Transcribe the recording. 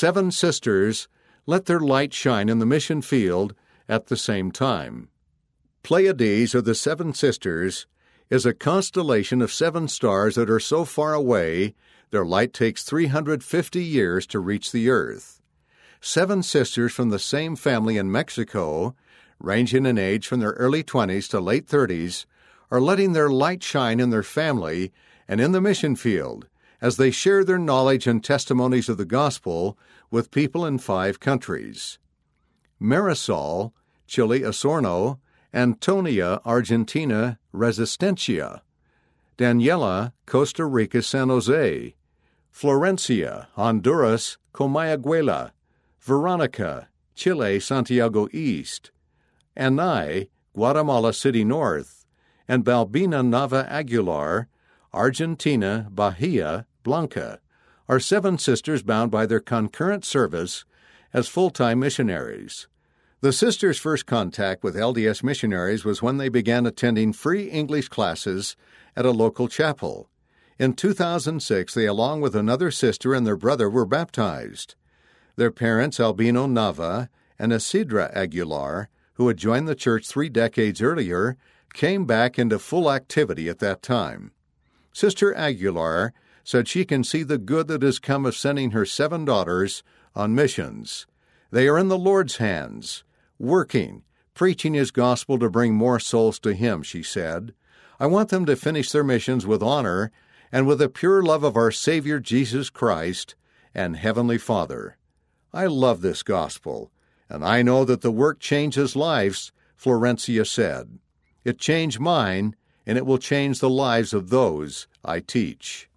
7 sisters let their light shine in the mission field at the same time. Pleiades, or the 7 sisters, is a constellation of 7 stars that are so far away their light takes 350 years to reach the earth. 7 sisters from the same family in Mexico, ranging in age from their early 20s to late 30s, are letting their light shine in their family and in the mission field as they share their knowledge and testimonies of the gospel with people in 5 countries: Marisol, Chile, Osorno; Antonia, Argentina, Resistencia; Daniela, Costa Rica, San Jose; Florencia, Honduras, Comayagüela; Veronica, Chile, Santiago East; Anay, Guatemala City North; and Balbina Nava Aguilar, Argentina, Bahia Blanca, are 7 sisters bound by their concurrent service as full-time missionaries. The sisters' first contact with LDS missionaries was when they began attending free English classes at a local chapel. In 2006, they, along with another sister and their brother, were baptized. Their parents, Albino Nava and Isidra Aguilar, who had joined the church 3 decades earlier, came back into full activity at that time. Sister Aguilar said she can see the good that has come of sending her 7 daughters on missions. They are in the Lord's hands, working, preaching His gospel to bring more souls to Him, she said. I want them to finish their missions with honor and with the pure love of our Savior Jesus Christ and Heavenly Father. I love this gospel, and I know that the work changes lives, Florencia said. It changed mine, and it will change the lives of those I teach.